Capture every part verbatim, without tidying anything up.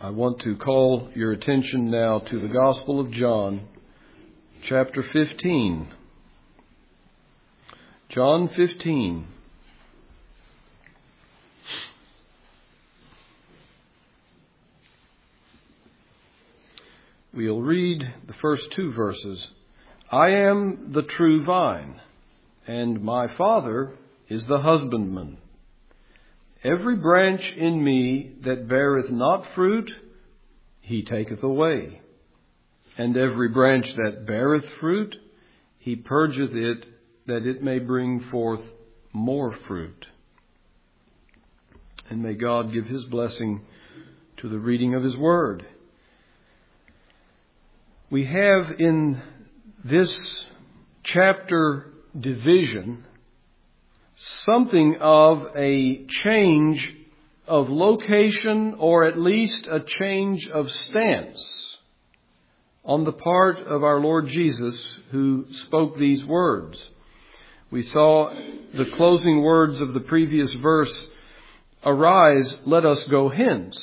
I want to call your attention now to the Gospel of John, chapter fifteen. John fifteen. We'll read the first two verses. I am the true vine, and my Father is the husbandman. Every branch in me that beareth not fruit, he taketh away. And every branch that beareth fruit, he purgeth it, that it may bring forth more fruit. And may God give his blessing to the reading of his word. We have in this chapter division something of a change of location, or at least a change of stance on the part of our Lord Jesus, who spoke these words. We saw the closing words of the previous verse, "Arise, let us go hence."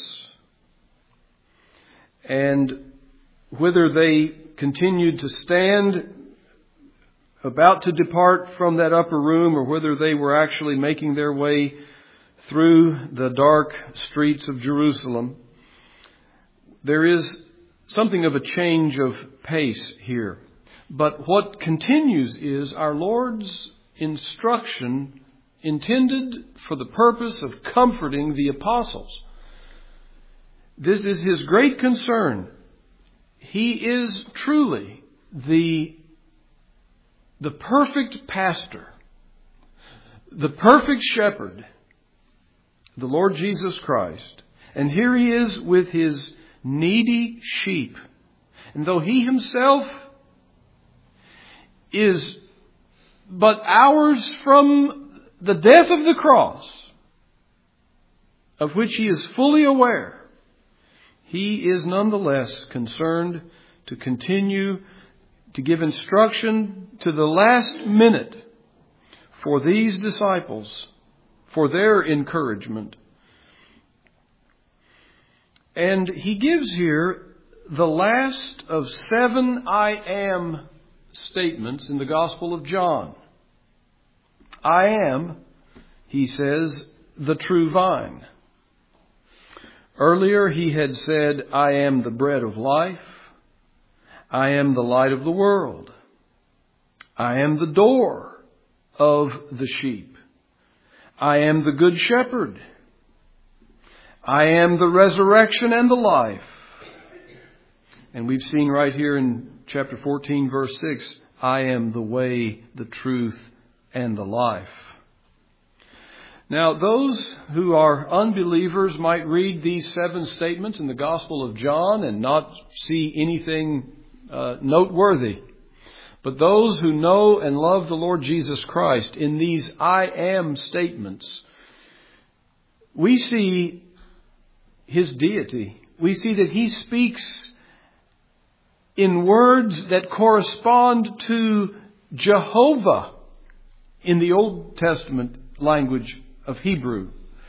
And whither they continued to stand about to depart from that upper room, or whether they were actually making their way through the dark streets of Jerusalem, there is something of a change of pace here. But what continues is our Lord's instruction intended for the purpose of comforting the apostles. This is his great concern. He is truly the The perfect pastor, the perfect shepherd, the Lord Jesus Christ. And here he is with his needy sheep. And though he himself is but hours from the death of the cross, of which he is fully aware, he is nonetheless concerned to continue to give instruction to the last minute for these disciples, for their encouragement. And he gives here the last of seven I am statements in the Gospel of John. I am, he says, the true vine. Earlier he had said, I am the bread of life. I am the light of the world. I am the door of the sheep. I am the good shepherd. I am the resurrection and the life. And we've seen right here in chapter fourteen, verse six, I am the way, the truth, and the life. Now, those who are unbelievers might read these seven statements in the Gospel of John and not see anything Uh, noteworthy. But those who know and love the Lord Jesus Christ, in these I am statements, we see his deity. We see that he speaks in words that correspond to Jehovah in the Old Testament language of Hebrew.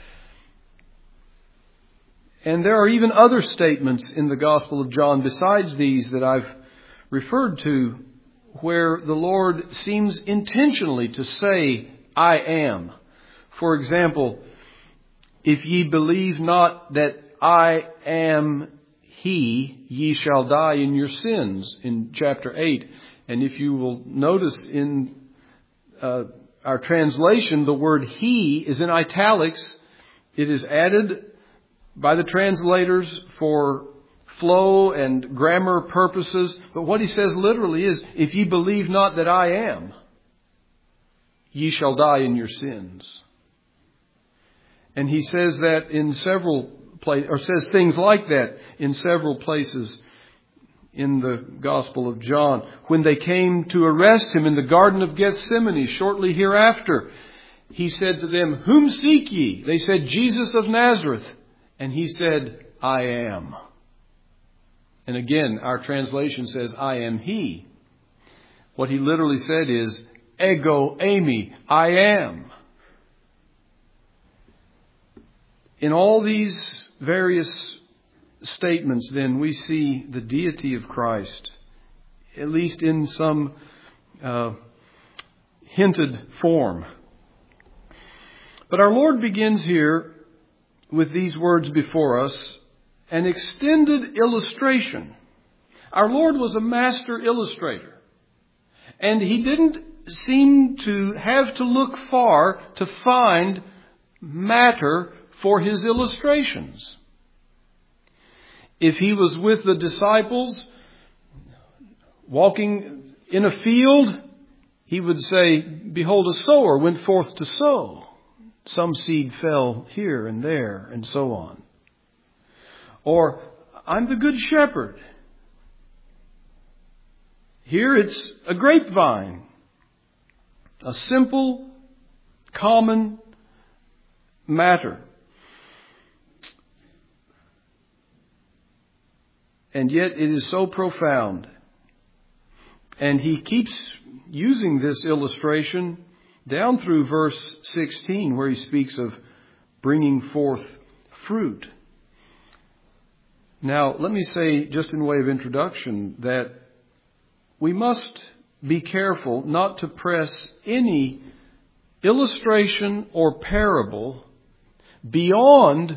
And there are even other statements in the Gospel of John besides these that I've referred to, where the Lord seems intentionally to say, I am. For example, if ye believe not that I am he, ye shall die in your sins, in chapter eight. And if you will notice in uh, our translation, the word he is in italics. It is added by the translators for flow and grammar purposes. But what he says literally is, if ye believe not that I am, ye shall die in your sins. And he says that in several places, or says things like that in several places in the Gospel of John. When they came to arrest him in the Garden of Gethsemane shortly hereafter, he said to them, whom seek ye? They said, Jesus of Nazareth. And he said, I am. And again, our translation says, I am he. What he literally said is, ego eimi, I am. In all these various statements, then, we see the deity of Christ, at least in some uh, hinted form. But our Lord begins here with these words before us, an extended illustration. Our Lord was a master illustrator, and He didn't seem to have to look far to find matter for His illustrations. If He was with the disciples walking in a field, He would say, behold, a sower went forth to sow. Some seed fell here and there, and so on. Or, I'm the good shepherd. Here it's a grapevine. A simple, common matter. And yet it is so profound. And He keeps using this illustration down through verse sixteen, where He speaks of bringing forth fruit. Now, let me say, just in way of introduction, that we must be careful not to press any illustration or parable beyond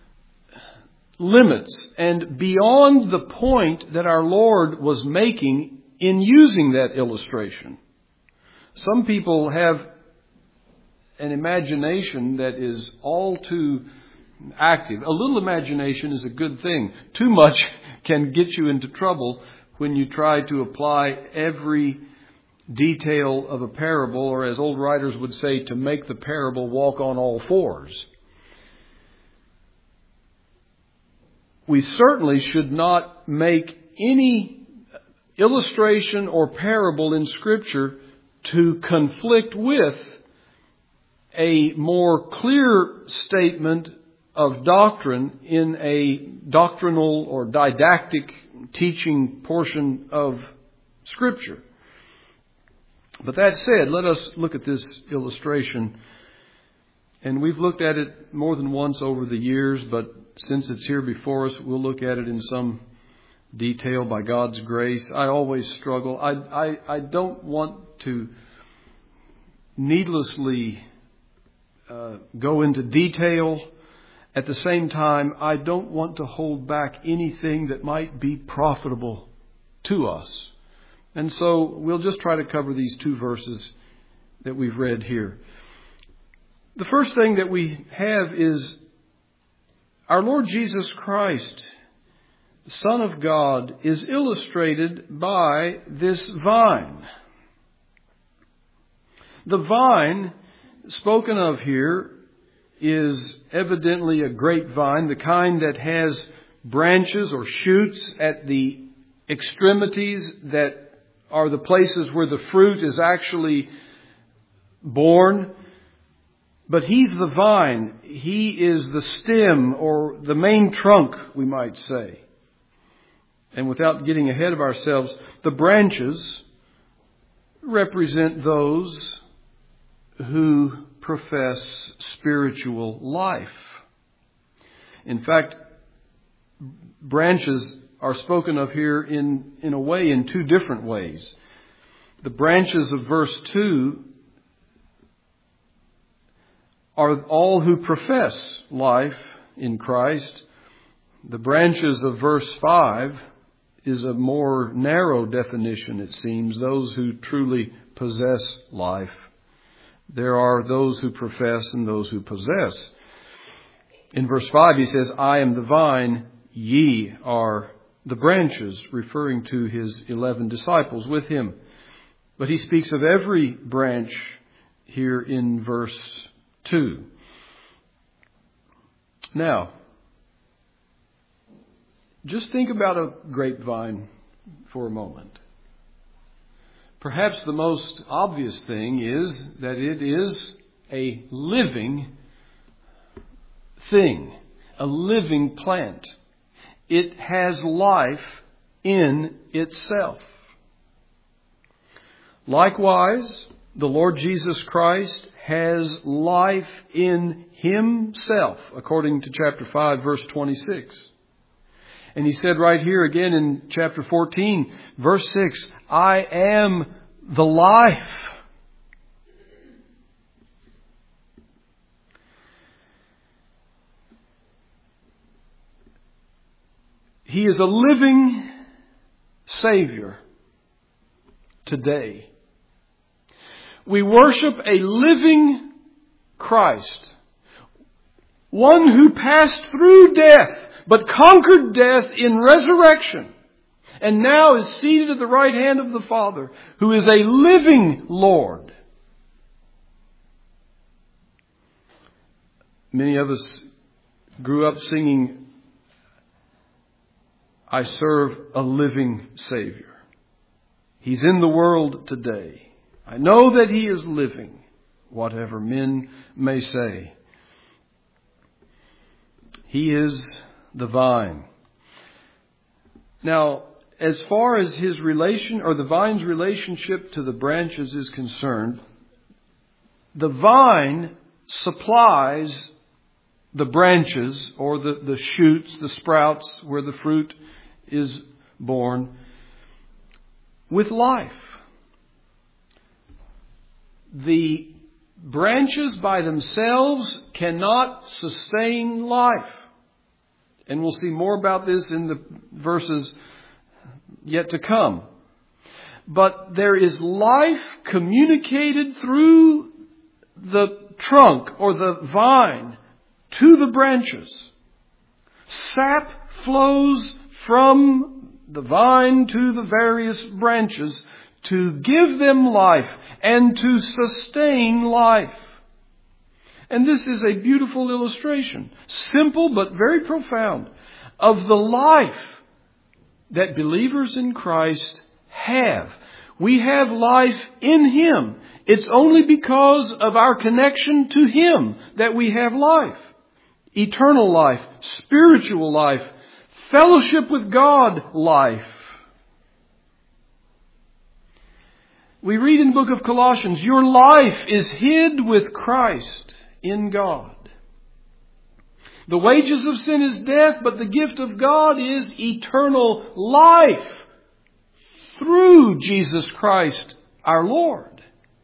limits and beyond the point that our Lord was making in using that illustration. Some people have an imagination that is all too active. A little imagination is a good thing. Too much can get you into trouble when you try to apply every detail of a parable, or as old writers would say, to make the parable walk on all fours. We certainly should not make any illustration or parable in Scripture to conflict with a more clear statement of doctrine in a doctrinal or didactic teaching portion of Scripture. But that said, let us look at this illustration. And we've looked at it more than once over the years, but since it's here before us, we'll look at it in some detail by God's grace. I always struggle. I, I, I don't want to needlessly uh, go into detail. At the same time, I don't want to hold back anything that might be profitable to us. And so we'll just try to cover these two verses that we've read here. The first thing that we have is our Lord Jesus Christ, the Son of God, is illustrated by this vine. The vine spoken of here is evidently a grapevine, the kind that has branches or shoots at the extremities that are the places where the fruit is actually born. But He's the vine. He is the stem or the main trunk, we might say. And without getting ahead of ourselves, the branches represent those who profess spiritual life. In fact, branches are spoken of here in, in a way, in two different ways. The branches of verse two are all who profess life in Christ. The branches of verse five is a more narrow definition, it seems, those who truly possess life. There are those who profess and those who possess. In verse five, He says, I am the vine, ye are the branches, referring to His eleven disciples with Him. But He speaks of every branch here in verse two. Now, just think about a grapevine for a moment. Perhaps the most obvious thing is that it is a living thing, a living plant. It has life in itself. Likewise, the Lord Jesus Christ has life in Himself, according to chapter five, verse twenty-six. And He said right here again in chapter fourteen, verse six, I am the life. He is a living Savior today. We worship a living Christ. One who passed through death, but conquered death in resurrection. And now is seated at the right hand of the Father, who is a living Lord. Many of us grew up singing, I serve a living Savior. He's in the world today. I know that He is living, whatever men may say. He is the vine. Now, as far as His relation, or the vine's relationship to the branches is concerned, the vine supplies the branches, or the, the shoots, the sprouts, where the fruit is born, with life. The branches by themselves cannot sustain life. And we'll see more about this in the verses yet to come. But there is life communicated through the trunk or the vine to the branches. Sap flows from the vine to the various branches to give them life and to sustain life. And this is a beautiful illustration, simple but very profound, of the life that believers in Christ have. We have life in Him. It's only because of our connection to Him that we have life. Eternal life, spiritual life, fellowship with God life. We read in the book of Colossians, your life is hid with Christ in God. The wages of sin is death, but the gift of God is eternal life through Jesus Christ our Lord.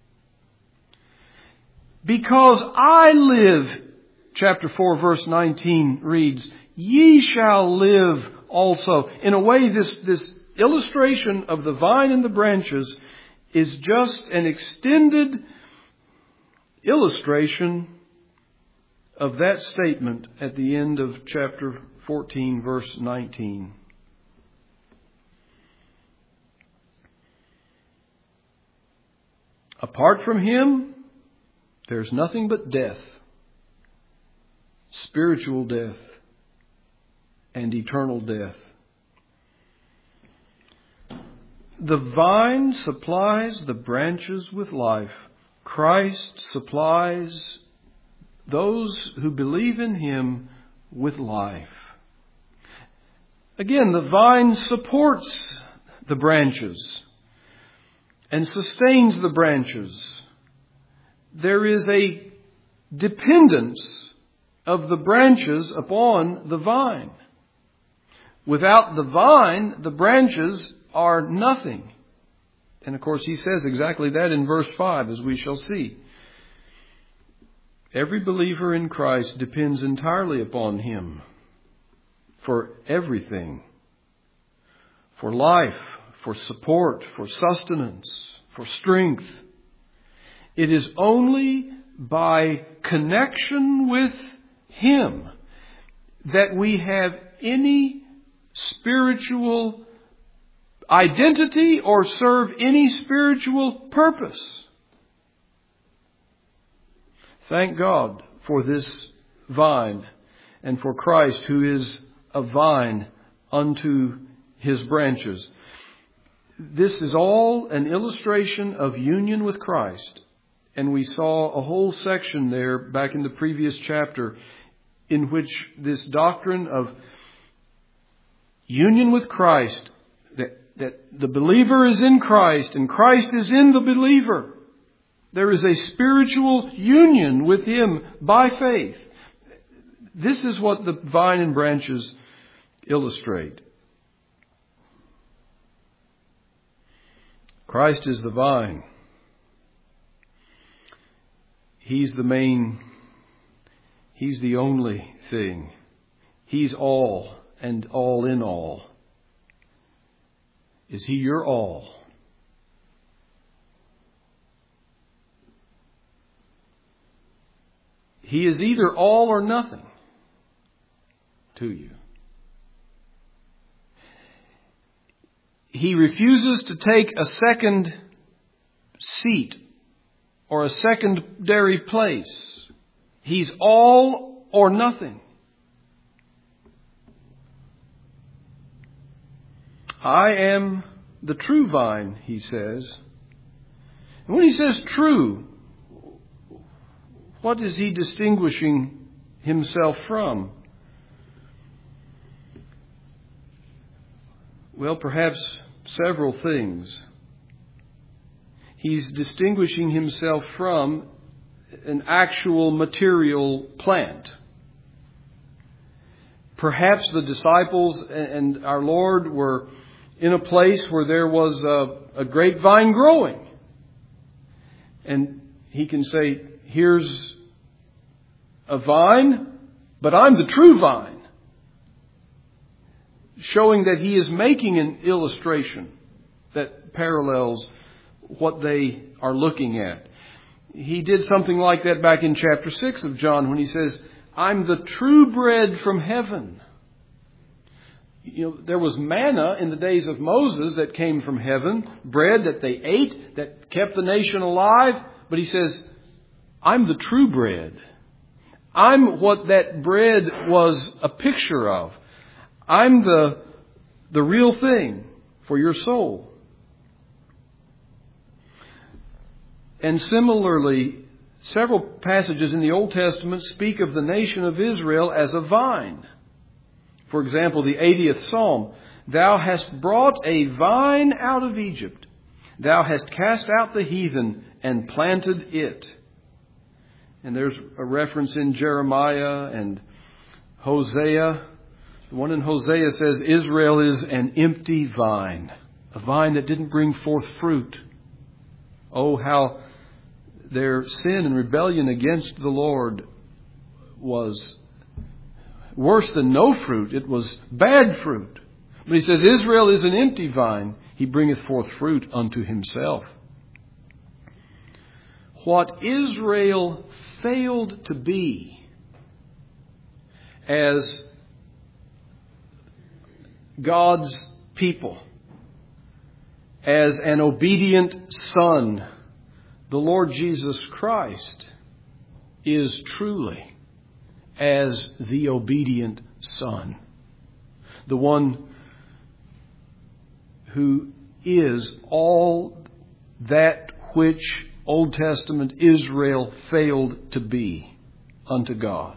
Because I live, chapter four verse nineteen reads, ye shall live also. In a way, this, this illustration of the vine and the branches is just an extended illustration of that statement at the end of chapter fourteen, verse nineteen. Apart from Him, there's nothing but death, spiritual death, and eternal death. The vine supplies the branches with life. Christ supplies those who believe in Him with life. Again, the vine supports the branches and sustains the branches. There is a dependence of the branches upon the vine. Without the vine, the branches are nothing. And of course, He says exactly that in verse five, as we shall see. Every believer in Christ depends entirely upon Him for everything. For life, for support, for sustenance, for strength. It is only by connection with Him that we have any spiritual identity or serve any spiritual purpose. Thank God for this vine and for Christ, who is a vine unto His branches. This is all an illustration of union with Christ. And we saw a whole section there back in the previous chapter in which this doctrine of union with Christ, that, that the believer is in Christ and Christ is in the believer. There is a spiritual union with Him by faith. This is what the vine and branches illustrate. Christ is the vine. He's the main, He's the only thing. He's all and all in all. Is He your all? He is either all or nothing to you. He refuses to take a second seat or a secondary place. He's all or nothing. I am the true vine, He says. And when He says true, what is He distinguishing Himself from? Well, perhaps several things. He's distinguishing Himself from an actual material plant. Perhaps the disciples and our Lord were in a place where there was a, a grapevine growing. And He can say, here's a vine, but I'm the true vine. Showing that He is making an illustration that parallels what they are looking at. He did something like that back in chapter six of John when He says, I'm the true bread from heaven. You know, there was manna in the days of Moses that came from heaven, bread that they ate, that kept the nation alive. But He says, I'm the true bread. I'm what that bread was a picture of. I'm the, the real thing for your soul. And similarly, several passages in the Old Testament speak of the nation of Israel as a vine. For example, the eightieth Psalm, Thou hast brought a vine out of Egypt. Thou hast cast out the heathen and planted it. And there's a reference in Jeremiah and Hosea. The one in Hosea says, Israel is an empty vine, a vine that didn't bring forth fruit. Oh, how their sin and rebellion against the Lord was worse than no fruit. It was bad fruit. But He says, Israel is an empty vine. He bringeth forth fruit unto Himself. What Israel failed to be as God's people, as an obedient son, the Lord Jesus Christ is truly as the obedient Son. The one who is all that which Old Testament Israel failed to be unto God.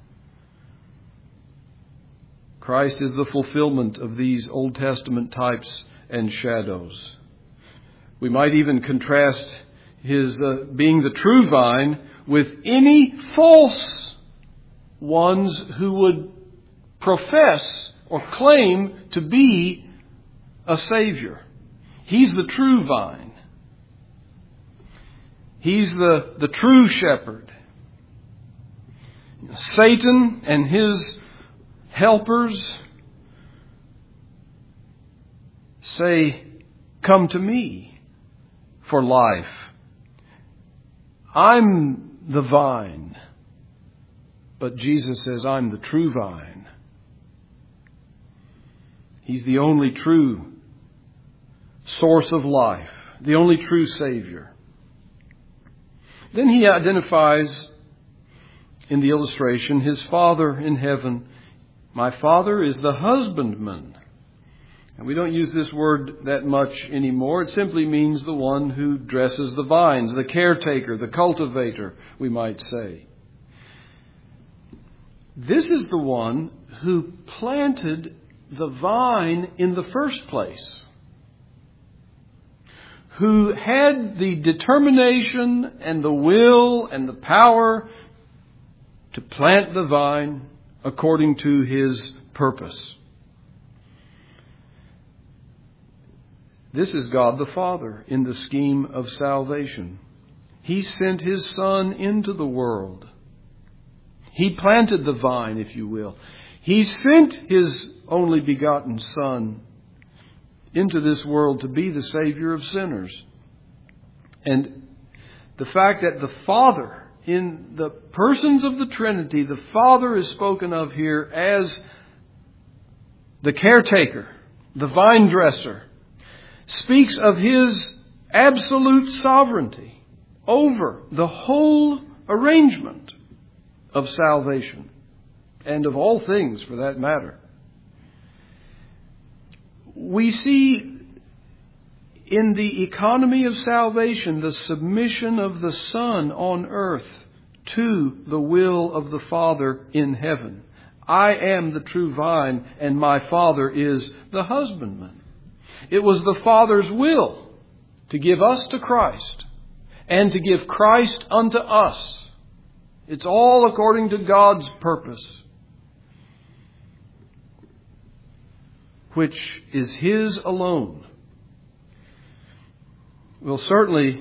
Christ is the fulfillment of these Old Testament types and shadows. We might even contrast His uh, being the true vine with any false ones who would profess or claim to be a Savior. He's the true vine. He's the, the true shepherd. Satan and his helpers say, come to me for life. I'm the vine. But Jesus says, I'm the true vine. He's the only true source of life, the only true Savior. Then He identifies in the illustration His Father in heaven. My Father is the husbandman. And we don't use this word that much anymore. It simply means the one who dresses the vines, the caretaker, the cultivator, we might say. This is the one who planted the vine in the first place, who had the determination and the will and the power to plant the vine according to His purpose. This is God the Father in the scheme of salvation. He sent His Son into the world. He planted the vine, if you will. He sent His only begotten Son into this world to be the Savior of sinners. And the fact that the Father, in the persons of the Trinity, the Father is spoken of here as the caretaker, the vine dresser, speaks of His absolute sovereignty over the whole arrangement of salvation, and of all things for that matter. We see in the economy of salvation the submission of the Son on earth to the will of the Father in heaven. I am the true vine, and my Father is the husbandman. It was the Father's will to give us to Christ and to give Christ unto us. It's all according to God's purpose, which is His alone. Well, certainly,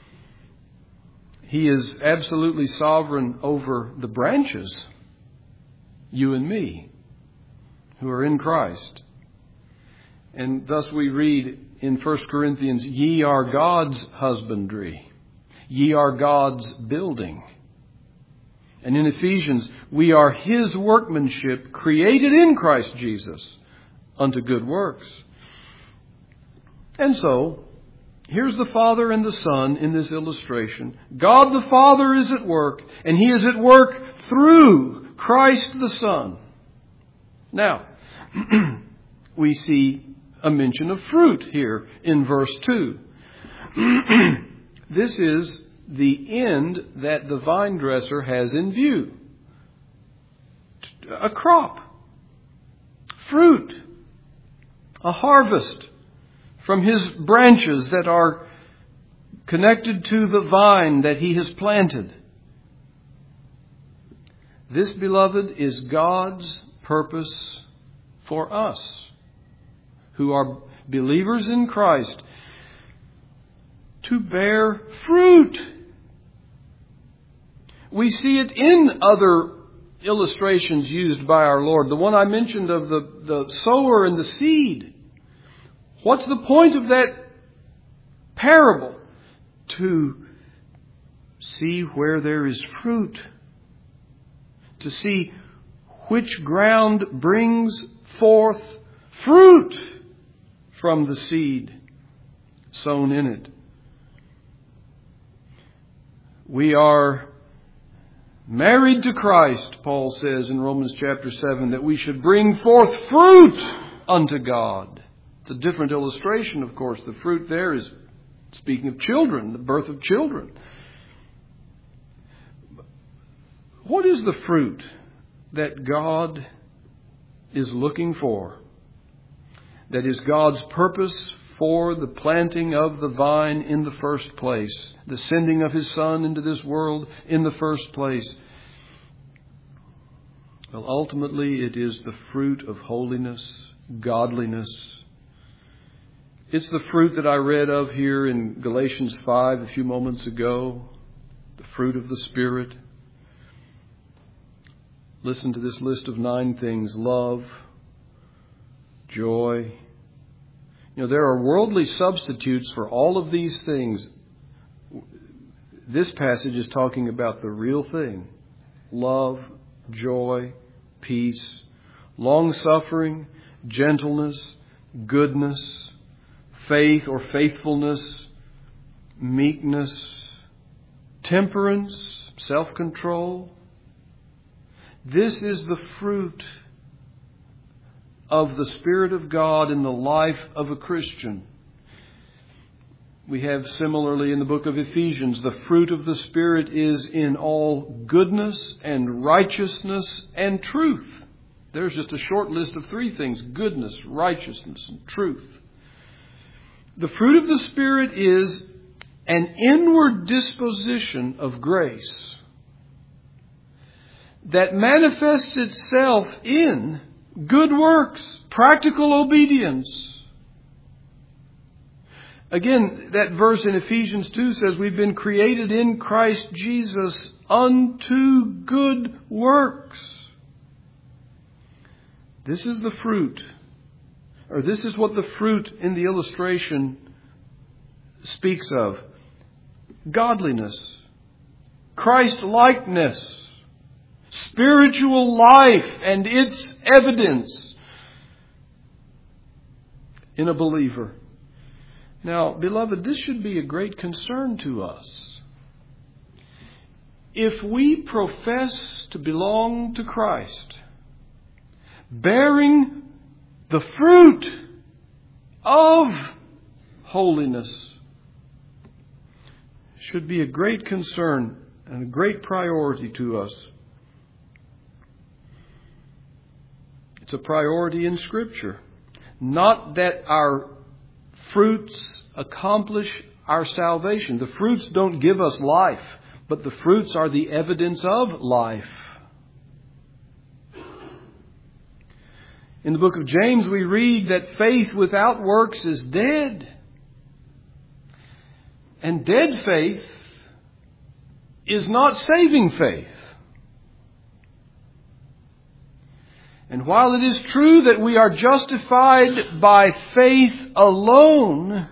He is absolutely sovereign over the branches, you and me, who are in Christ. And thus we read in First Corinthians, ye are God's husbandry. Ye are God's building. And in Ephesians, we are His workmanship, created in Christ Jesus unto good works. And so, here's the Father and the Son in this illustration. God the Father is at work, and He is at work through Christ the Son. Now, we see a mention of fruit here in verse two. This is the end that the vine dresser has in view. A crop, fruit, a harvest from His branches that are connected to the vine that He has planted. This, beloved, is God's purpose for us, who are believers in Christ, to bear fruit. We see it in other illustrations used by our Lord. The one I mentioned of the, the sower and the seed. What's the point of that parable? To see where there is fruit. To see which ground brings forth fruit from the seed sown in it. We are married to Christ, Paul says in Romans chapter seven, that we should bring forth fruit unto God. It's a different illustration, of course. The fruit there is speaking of children, the birth of children. What is the fruit that God is looking for? That is God's purpose for the planting of the vine in the first place, the sending of His Son into this world in the first place. Well, ultimately it is the fruit of holiness, godliness. It's the fruit that I read of here in Galatians five a few moments ago, the fruit of the Spirit. Listen to this list of nine things: love, joy. You know, there are worldly substitutes for all of these things. This passage is talking about the real thing: love, joy, peace, long-suffering, gentleness, goodness, faith or faithfulness, meekness, temperance, self-control. This is the fruit of the Spirit of God in the life of a Christian. We have similarly in the book of Ephesians, the fruit of the Spirit is in all goodness and righteousness and truth. There's just a short list of three things: goodness, righteousness, and truth. The fruit of the Spirit is an inward disposition of grace that manifests itself in good works, practical obedience. Again, that verse in Ephesians two says we've been created in Christ Jesus unto good works. This is the fruit, or this is what the fruit in the illustration speaks of. Godliness, Christ-likeness, spiritual life and its evidence in a believer. Now, beloved, this should be a great concern to us. If we profess to belong to Christ, bearing the fruit of holiness, should be a great concern and a great priority to us. It's a priority in Scripture. Not that our fruits accomplish our salvation. The fruits don't give us life, but the fruits are the evidence of life. In the book of James, we read that faith without works is dead. And dead faith is not saving faith. And while it is true that we are justified by faith alone,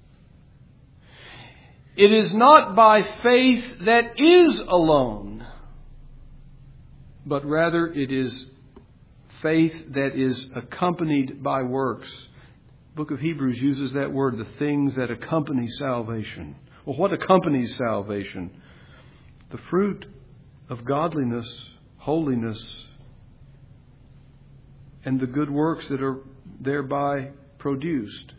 it is not by faith that is alone, but rather it is faith that is accompanied by works. The book of Hebrews uses that word, the things that accompany salvation. Well, what accompanies salvation? The fruit of godliness, holiness, and the good works that are thereby produced.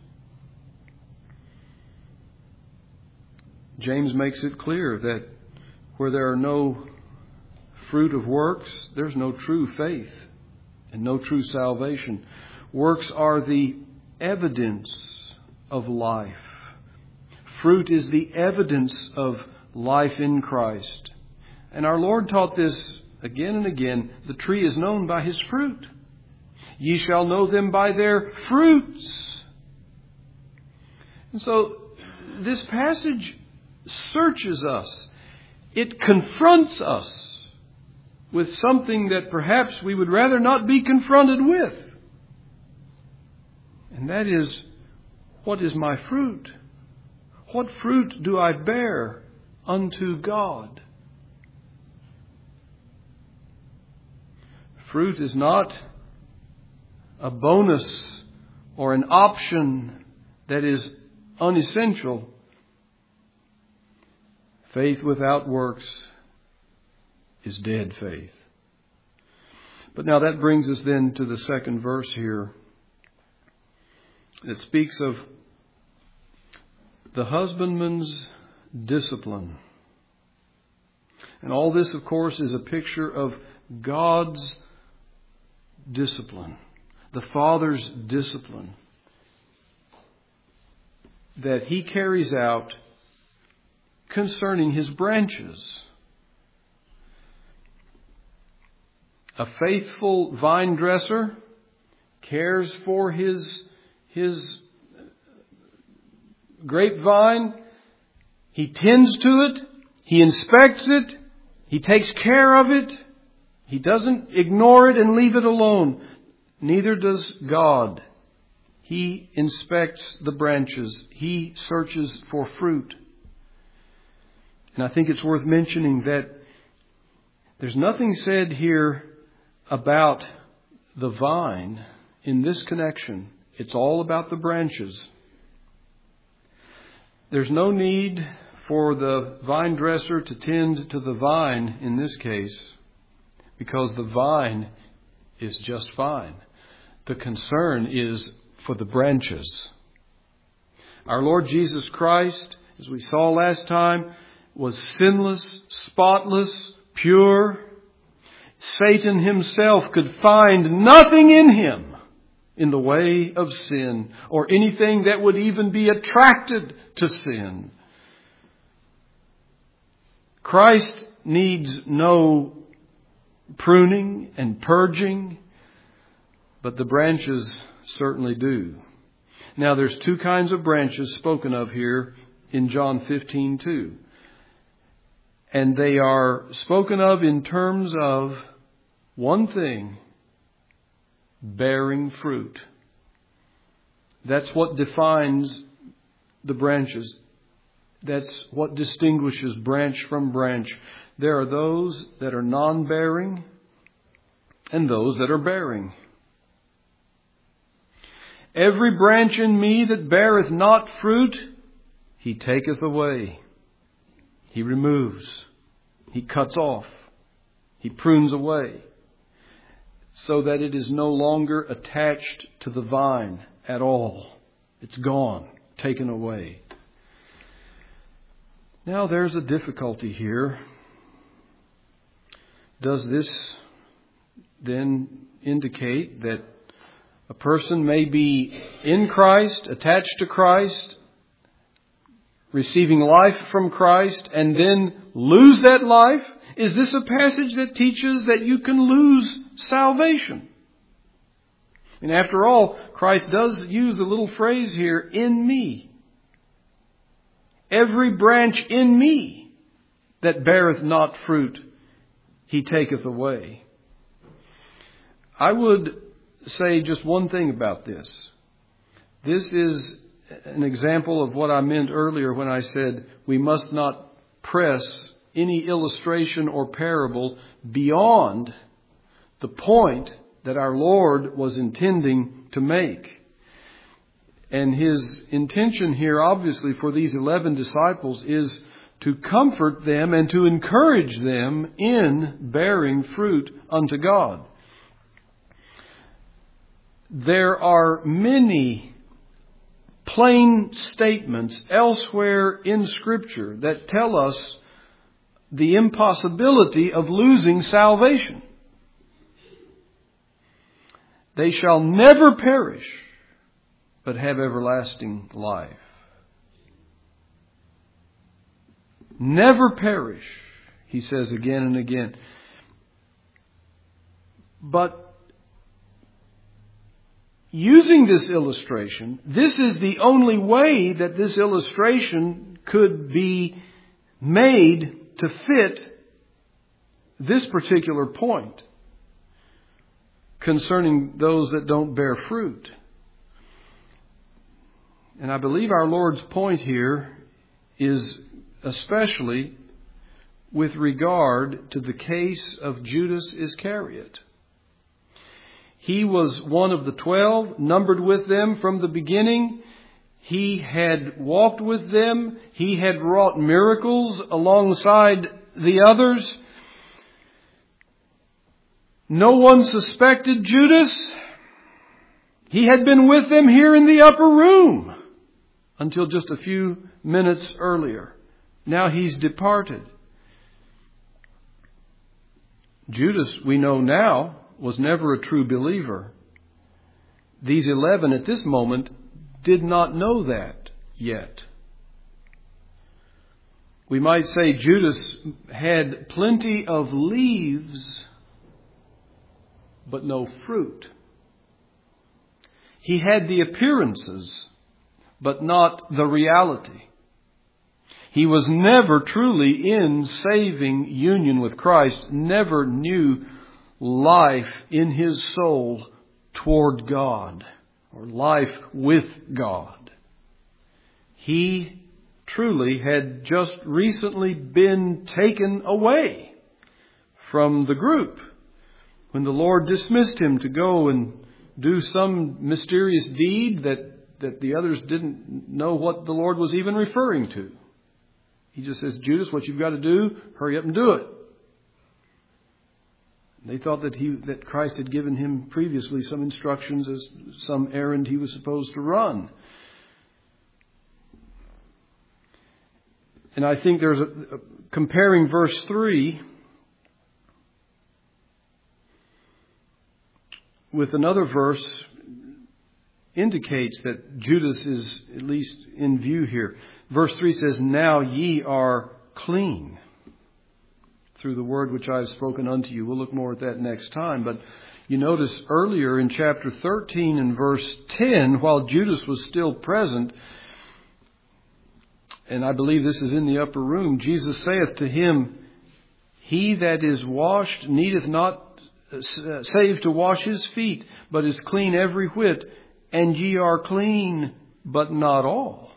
James makes it clear that where there are no fruit of works, there's no true faith and no true salvation. Works are the evidence of life. Fruit is the evidence of life in Christ. And our Lord taught this again and again. The tree is known by his fruit. Ye shall know them by their fruits. And so this passage searches us. It confronts us with something that perhaps we would rather not be confronted with. And that is, what is my fruit? What fruit do I bear unto God? Fruit is not a bonus or an option that is unessential. Faith without works is dead faith. But now that brings us then to the second verse here that speaks of the husbandman's discipline. And all this, of course, is a picture of God's discipline, the Father's discipline that He carries out concerning His branches. A faithful vine dresser cares for his, his grapevine. He tends to it. He inspects it. He takes care of it. He doesn't ignore it and leave it alone. Neither does God. He inspects the branches. He searches for fruit. And I think it's worth mentioning that there's nothing said here about the vine in this connection. It's all about the branches. There's no need for the vine dresser to tend to the vine in this case, because the vine is just fine. The concern is for the branches. Our Lord Jesus Christ, as we saw last time, was sinless, spotless, pure. Satan himself could find nothing in Him in the way of sin, or anything that would even be attracted to sin. Christ needs no pruning and purging, but the branches certainly do. Now there's two kinds of branches spoken of here in John fifteen two. And they are spoken of in terms of one thing: bearing fruit. That's what defines the branches. That's what distinguishes branch from branch. There are those that are non-bearing and those that are bearing. Every branch in me that beareth not fruit, He taketh away. He removes. He cuts off. He prunes away, so that it is no longer attached to the vine at all. It's gone, taken away. Now there's a difficulty here. Does this then indicate that a person may be in Christ, attached to Christ, receiving life from Christ, and then lose that life? Is this a passage that teaches that you can lose salvation? And after all, Christ does use the little phrase here, in me. Every branch in me that beareth not fruit, He taketh away. I would say just one thing about this. This is an example of what I meant earlier when I said we must not press any illustration or parable beyond the point that our Lord was intending to make. And His intention here, obviously, for these eleven disciples is to comfort them and to encourage them in bearing fruit unto God. There are many plain statements elsewhere in Scripture that tell us the impossibility of losing salvation. They shall never perish, but have everlasting life. Never perish, He says again and again. But using this illustration, this is the only way that this illustration could be made to fit this particular point concerning those that don't bear fruit. And I believe our Lord's point here is especially with regard to the case of Judas Iscariot. He was one of the twelve, numbered with them from the beginning. He had walked with them. He had wrought miracles alongside the others. No one suspected Judas. He had been with them here in the upper room until just a few minutes earlier. Now he's departed. Judas, we know now, was never a true believer. These eleven at this moment did not know that yet. We might say Judas had plenty of leaves, but no fruit. He had the appearances, but not the reality. He was never truly in saving union with Christ, never knew life in his soul toward God, or life with God. He truly had just recently been taken away from the group when the Lord dismissed him to go and do some mysterious deed that, that the others didn't know what the Lord was even referring to. He just says, Judas, what you've got to do, hurry up and do it. They thought that he that Christ had given him previously some instructions as some errand he was supposed to run. And I think there's a, a comparing verse three with another verse indicates that Judas is at least in view here. Verse three says, now ye are clean through the word which I have spoken unto you. We'll look more at that next time. But You notice earlier in chapter thirteen and verse ten, while Judas was still present, and I believe this is in the upper room, Jesus saith to him, He that is washed needeth not save to wash his feet, but is clean every whit, and ye are clean, but not all.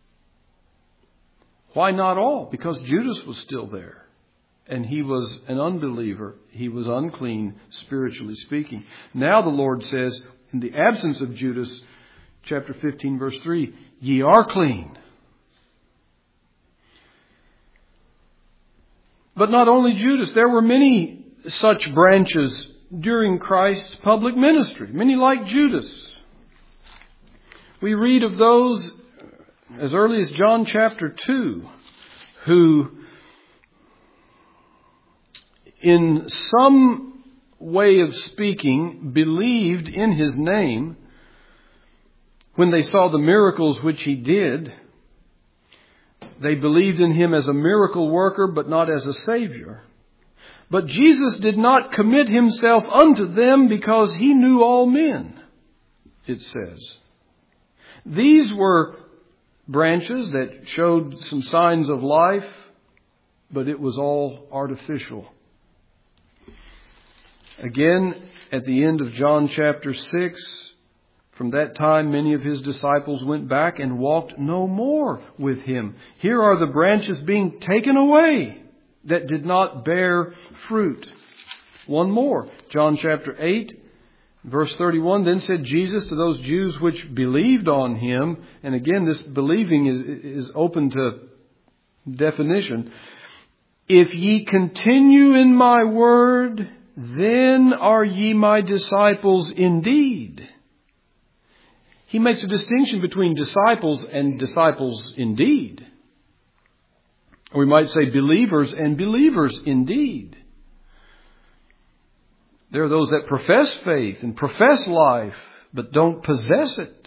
Why not all? Because Judas was still there, and he was an unbeliever. He was unclean, spiritually speaking. Now the Lord says, in the absence of Judas, chapter fifteen, verse three, ye are clean. But not only Judas, there were many such branches during Christ's public ministry, many like Judas. We read of those as early as John chapter two, who in some way of speaking believed in His name when they saw the miracles which He did. They believed in Him as a miracle worker, but not as a Savior. But Jesus did not commit Himself unto them because He knew all men, it says. These were branches that showed some signs of life, but it was all artificial. Again, at the end of John chapter six, from that time many of His disciples went back and walked no more with Him. Here are the branches being taken away that did not bear fruit. One more. John chapter eight, verse thirty-one, Then said Jesus to those Jews which believed on Him, and again this believing is, is open to definition, If ye continue in my word, then are ye my disciples indeed. He makes a distinction between disciples and disciples indeed. Or we might say believers and believers indeed. There are those that profess faith and profess life, but don't possess it.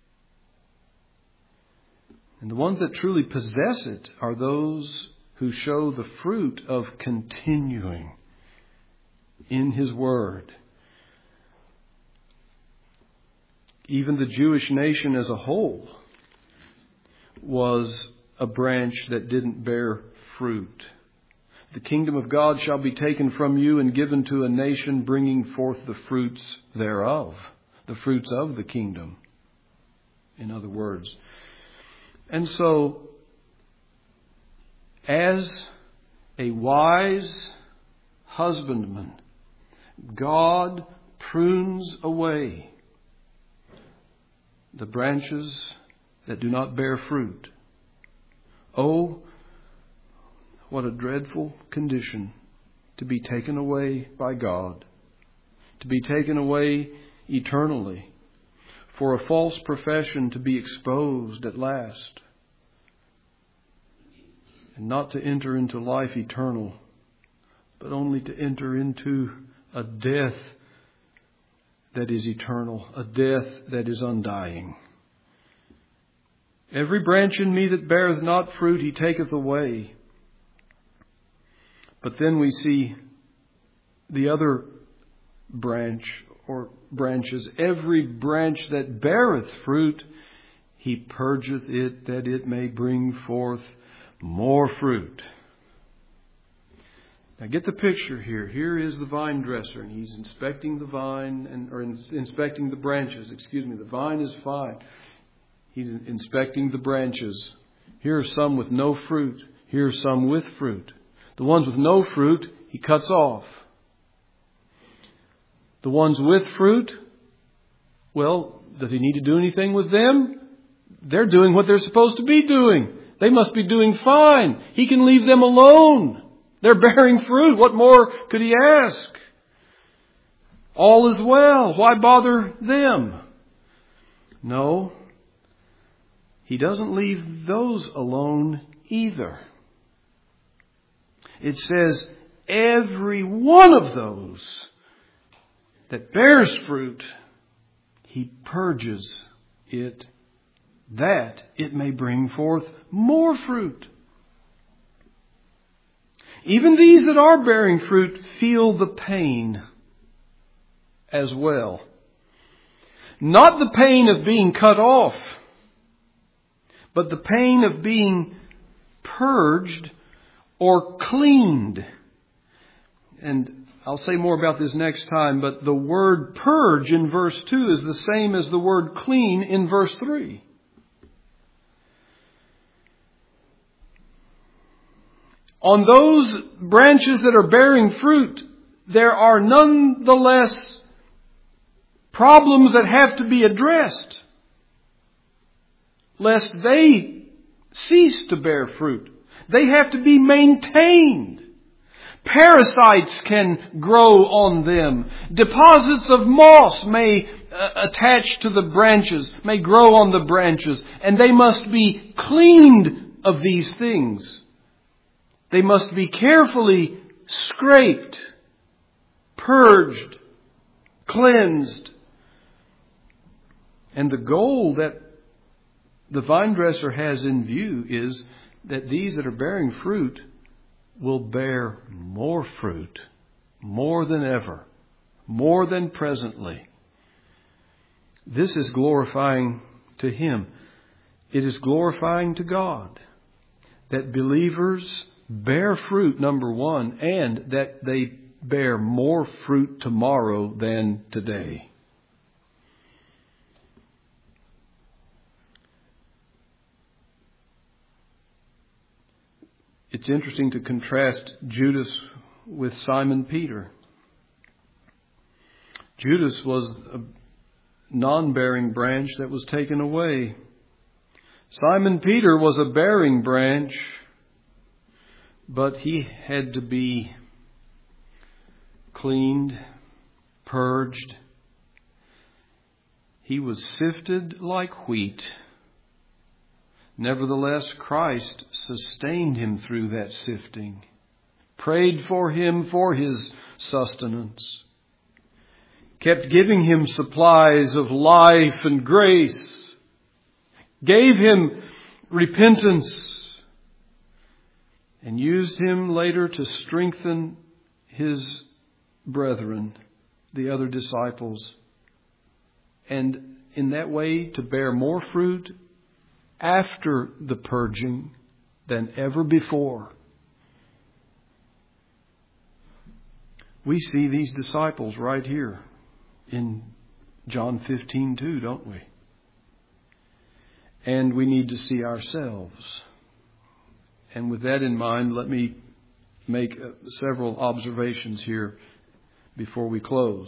And the ones that truly possess it are those who show the fruit of continuing in His Word. Even the Jewish nation as a whole was a branch that didn't bear fruit. The kingdom of God shall be taken from you and given to a nation bringing forth the fruits thereof. The fruits of the kingdom, in other words. And so, as a wise husbandman, God prunes away the branches that do not bear fruit. Oh, what a dreadful condition to be taken away by God, to be taken away eternally, for a false profession to be exposed at last, and not to enter into life eternal, but only to enter into a death that is eternal, a death that is undying. Every branch in me that beareth not fruit, He taketh away. But then we see the other branch or branches. Every branch that beareth fruit, He purgeth it that it may bring forth more fruit. Now get the picture here. Here is the vine dresser, and he's inspecting the vine, and or in, inspecting the branches. Excuse me, the vine is fine. He's inspecting the branches. Here are some with no fruit. Here are some with fruit. The ones with no fruit, He cuts off. The ones with fruit, well, does He need to do anything with them? They're doing what they're supposed to be doing. They must be doing fine. He can leave them alone. They're bearing fruit. What more could He ask? All is well. Why bother them? No. He doesn't leave those alone either. It says, every one of those that bears fruit, He purges it, that it may bring forth more fruit. Even these that are bearing fruit feel the pain as well. Not the pain of being cut off, but the pain of being purged or cleaned. And I'll say more about this next time, but the word purge in verse two is the same as the word clean in verse three. On those branches that are bearing fruit, there are nonetheless problems that have to be addressed, lest they cease to bear fruit. They have to be maintained. Parasites can grow on them. Deposits of moss may uh, attach to the branches, may grow on the branches, and they must be cleaned of these things. They must be carefully scraped, purged, cleansed. And the goal that the vine dresser has in view is that these that are bearing fruit will bear more fruit, more than ever, more than presently. This is glorifying to Him. It is glorifying to God that believers bear fruit, number one, and that they bear more fruit tomorrow than today. It's interesting to contrast Judas with Simon Peter. Judas was a non-bearing branch that was taken away. Simon Peter was a bearing branch, but he had to be cleaned, purged. He was sifted like wheat. Nevertheless, Christ sustained him through that sifting, prayed for him for his sustenance, kept giving him supplies of life and grace, gave him repentance, and used him later to strengthen his brethren, the other disciples, and in that way to bear more fruit after the purging than ever before. We see these disciples right here in John fifteen two, don't we? And we need to see ourselves. And with that in mind, let me make several observations here before we close.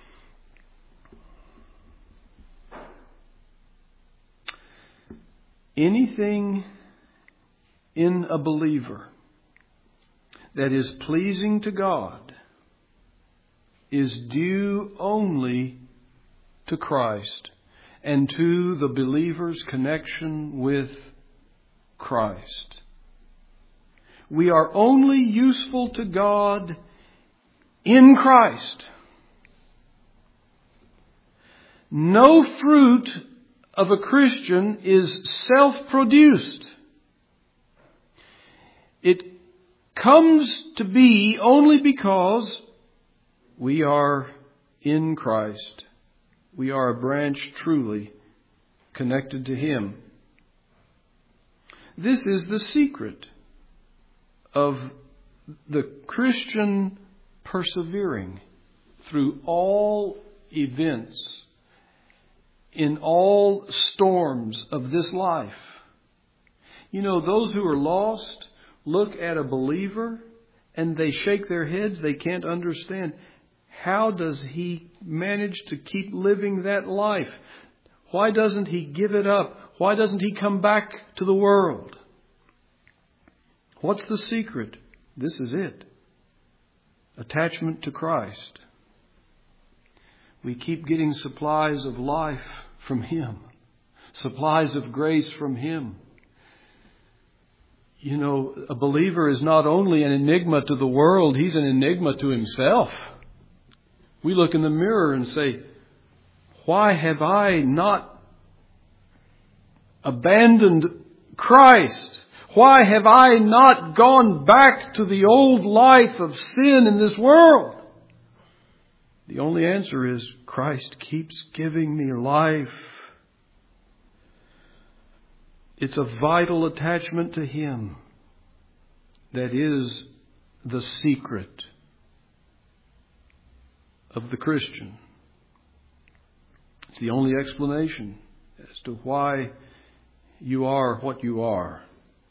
Anything in a believer that is pleasing to God is due only to Christ and to the believer's connection with Christ. We are only useful to God in Christ. No fruit of a Christian is self-produced. It comes to be only because we are in Christ. We are a branch truly connected to Him. This is the secret of the Christian persevering through all events, in all storms of this life. You know, those who are lost look at a believer and they shake their heads. They can't understand. How does he manage to keep living that life? Why doesn't he give it up? Why doesn't he come back to the world? What's the secret? This is it. Attachment to Christ. We keep getting supplies of life from Him. Supplies of grace from Him. You know, a believer is not only an enigma to the world, he's an enigma to himself. We look in the mirror and say, why have I not abandoned Christ? Why have I not gone back to the old life of sin in this world? The only answer is Christ keeps giving me life. It's a vital attachment to Him that is the secret of the Christian. It's the only explanation as to why you are what you are.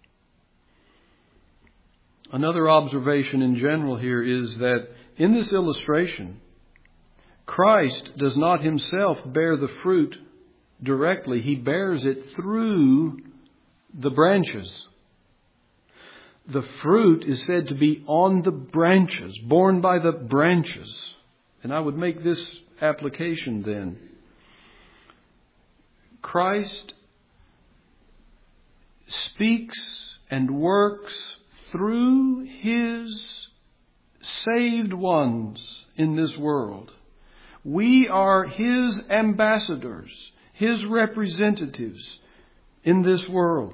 Another observation in general here is that in this illustration, Christ does not Himself bear the fruit directly. He bears it through the branches. The fruit is said to be on the branches, borne by the branches. And I would make this application then. Christ speaks and works through His saved ones in this world. We are His ambassadors, His representatives in this world.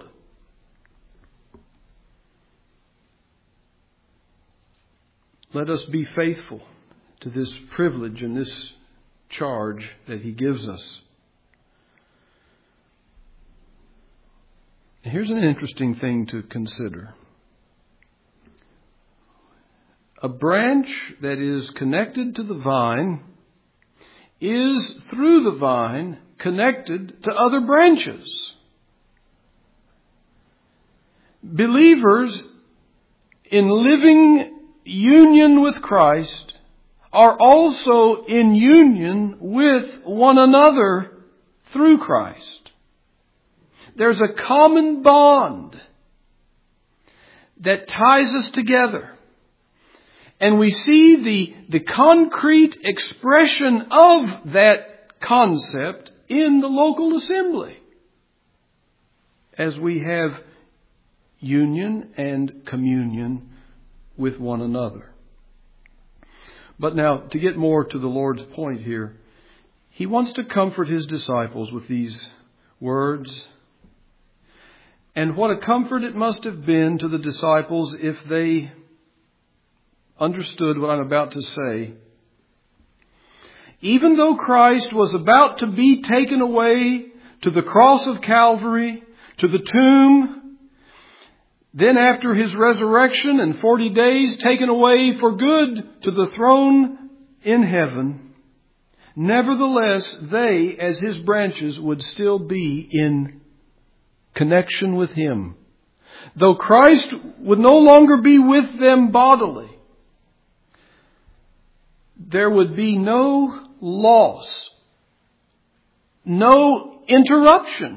Let us be faithful to this privilege and this charge that He gives us. Here's an interesting thing to consider. A branch that is connected to the vine is, through the vine, connected to other branches. Believers in living union with Christ are also in union with one another through Christ. There's a common bond that ties us together. And we see the, the concrete expression of that concept in the local assembly as we have union and communion with one another. But now, to get more to the Lord's point here, He wants to comfort His disciples with these words. And what a comfort it must have been to the disciples if they understood what I'm about to say. Even though Christ was about to be taken away to the cross of Calvary, to the tomb, then after His resurrection and forty days taken away for good to the throne in heaven, nevertheless they, as His branches, would still be in connection with Him. Though Christ would no longer be with them bodily, there would be no loss, no interruption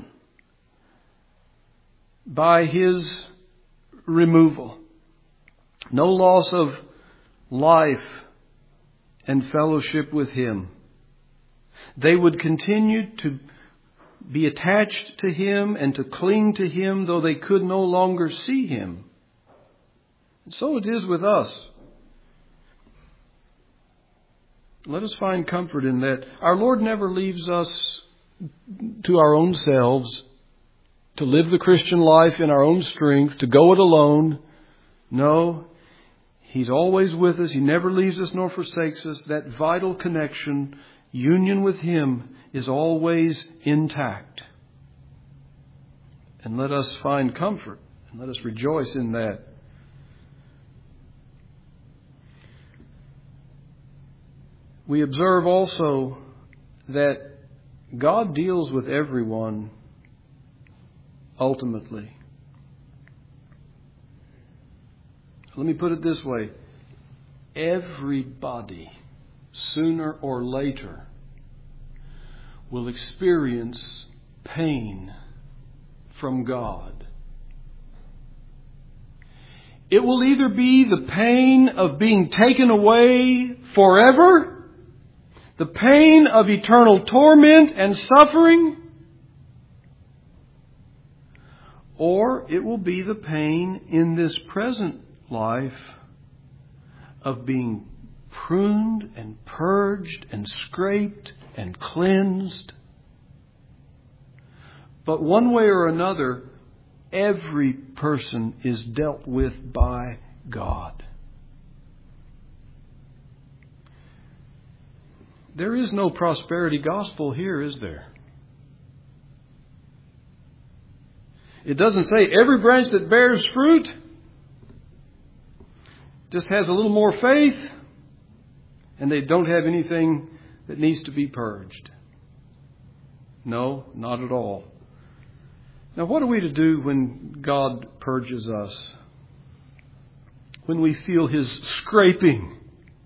by His removal. No loss of life and fellowship with Him. They would continue to be attached to Him and to cling to Him, though they could no longer see Him. And so it is with us. Let us find comfort in that. Our Lord never leaves us to our own selves, to live the Christian life in our own strength, to go it alone. No, He's always with us. He never leaves us nor forsakes us. That vital connection, union with Him, is always intact. And let us find comfort and let us rejoice in that. We observe also that God deals with everyone ultimately. Let me put it this way. Everybody, sooner or later, will experience pain from God. It will either be the pain of being taken away forever, the pain of eternal torment and suffering, or it will be the pain in this present life of being pruned and purged and scraped and cleansed. But one way or another, every person is dealt with by God. There is no prosperity gospel here, is there? It doesn't say every branch that bears fruit just has a little more faith and they don't have anything that needs to be purged. No, not at all. Now, what are we to do when God purges us? When we feel His scraping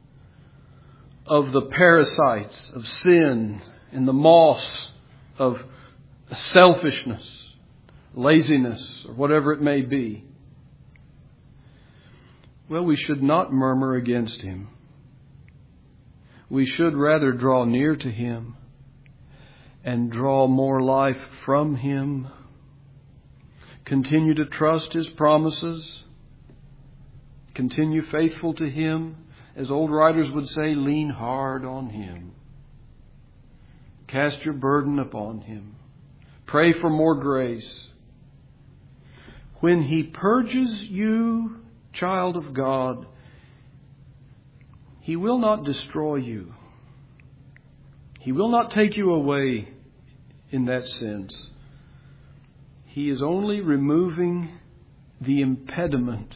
of the parasites of sin and the moss of selfishness, laziness, or whatever it may be. Well, we should not murmur against Him. We should rather draw near to Him and draw more life from Him. Continue to trust His promises. Continue faithful to Him. As old writers would say, lean hard on Him. Cast your burden upon Him. Pray for more grace. When He purges you, child of God, He will not destroy you. He will not take you away in that sense. He is only removing the impediment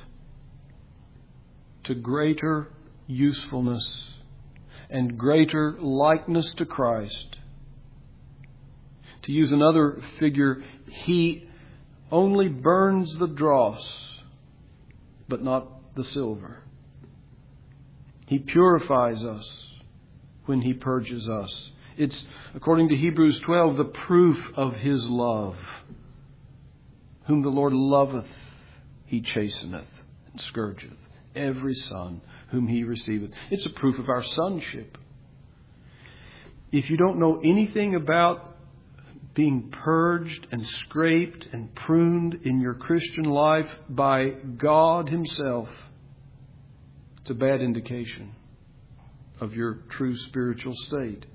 to greater usefulness and greater likeness to Christ. To use another figure, He only burns the dross, but not the silver. He purifies us when He purges us. It's, according to Hebrews twelve, the proof of His love. Whom the Lord loveth, He chasteneth and scourgeth every son whom He receiveth. It's a proof of our sonship. If you don't know anything about being purged and scraped and pruned in your Christian life by God Himself, it's a bad indication of your true spiritual state.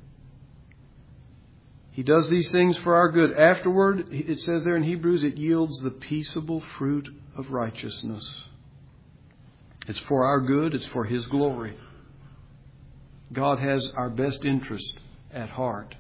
He does these things for our good. Afterward, it says there in Hebrews, it yields the peaceable fruit of righteousness. It's for our good. It's for His glory. God has our best interest at heart.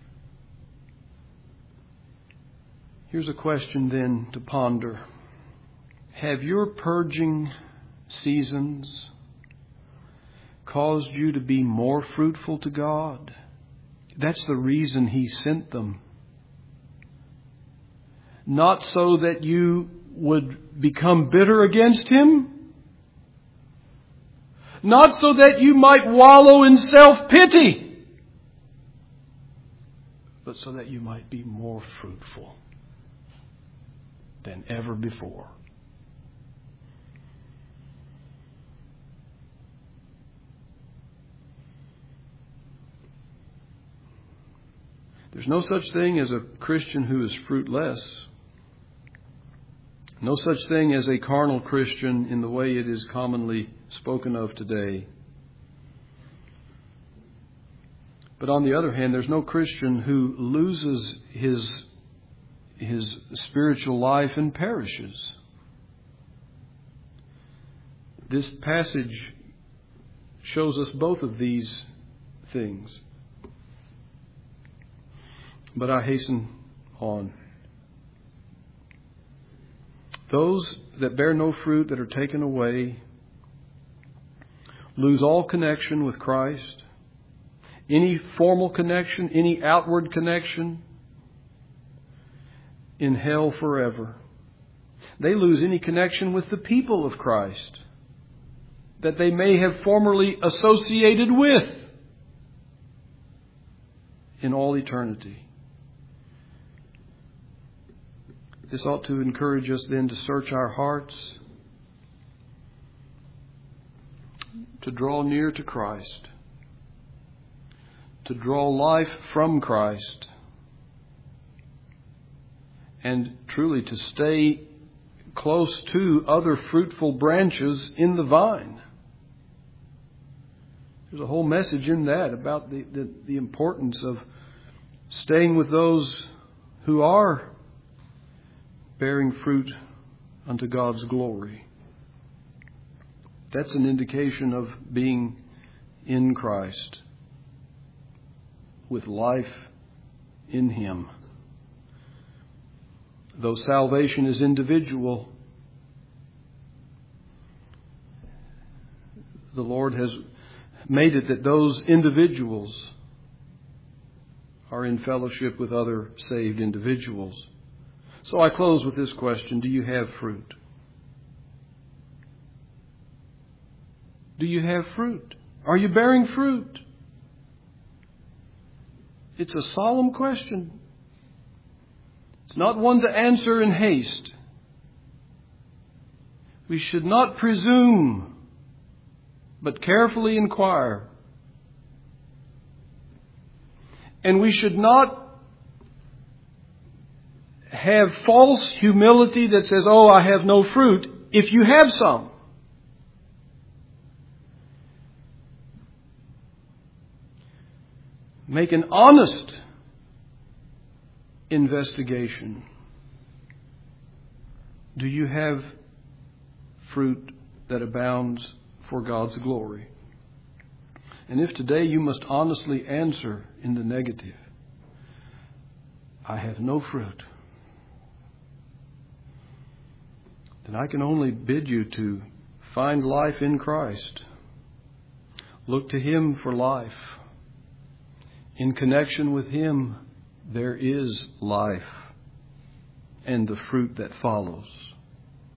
Here's a question then to ponder. Have your purging seasons caused you to be more fruitful to God? That's the reason He sent them. Not so that you would become bitter against Him. Not so that you might wallow in self-pity. But so that you might be more fruitful than ever before. There's no such thing as a Christian who is fruitless. No such thing as a carnal Christian in the way it is commonly spoken of today. But on the other hand, there's no Christian who loses his, his spiritual life and perishes. This passage shows us both of these things. But I hasten on. Those that bear no fruit, that are taken away, lose all connection with Christ. Any formal connection, any outward connection, in hell forever. They lose any connection with the people of Christ that they may have formerly associated with in all eternity. This ought to encourage us then to search our hearts, to draw near to Christ, to draw life from Christ, and truly to stay close to other fruitful branches in the vine. There's a whole message in that about the, the, the importance of staying with those who are bearing fruit unto God's glory. That's an indication of being in Christ. with life in Him. Though salvation is individual, the Lord has made it that those individuals are in fellowship with other saved individuals. So I close with this question: do you have fruit? Do you have fruit? Are you bearing fruit? It's a solemn question. It's not one to answer in haste. We should not presume, but carefully inquire. And we should not have false humility that says, oh, I have no fruit, if you have some. Make an honest investigation. Do you have fruit that abounds for God's glory? And if today you must honestly answer in the negative, I have no fruit, then I can only bid you to find life in Christ. Look to Him for life. In connection with Him, there is life and the fruit that follows.